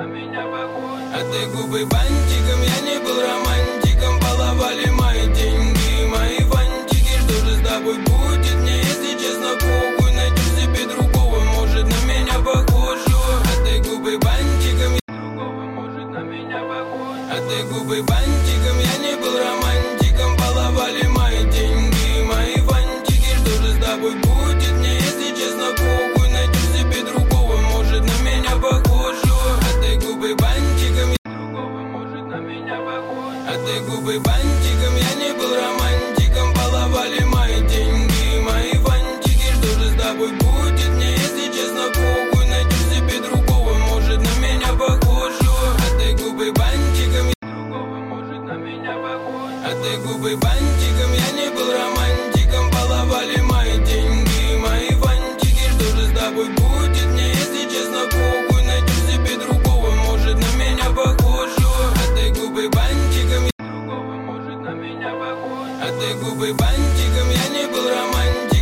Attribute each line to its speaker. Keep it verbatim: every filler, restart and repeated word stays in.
Speaker 1: А ты губы бантиком, я не был романтиком. Баловали мои деньги, мои фантики. Что же с тобой будет мне, если честно, похуй? Найдешь себе другого, может на меня похожего. А ты губы бантиком, другого, может на меня похож. А ты губы бантиком, я не был романтиком. Баловали мои деньги, мои фантики. Что же с тобой будет мне, если честно, похуй? Найдешь себе другого, может на меня похожего. А ты губы бантиком, другого, может на меня похож. А ты губы бантиком, я не был романтиком. Баловали мои деньги, мои фантики. Что же с тобой будет мне, если честно, похуй? Найдешь себе другого, может на меня похожего. А ты губы бантиком, другого, может на меня похож. А ты губы бантиком, я не был романтиком. Баловали мои деньги, мои фантики. Что же с тобой будет мне, если честно, похуй? Найдешь себе другого, может на меня похожего. А ты губы бантиком, другого, может на меня похож. А ты губы бантиком, я не был романтиком.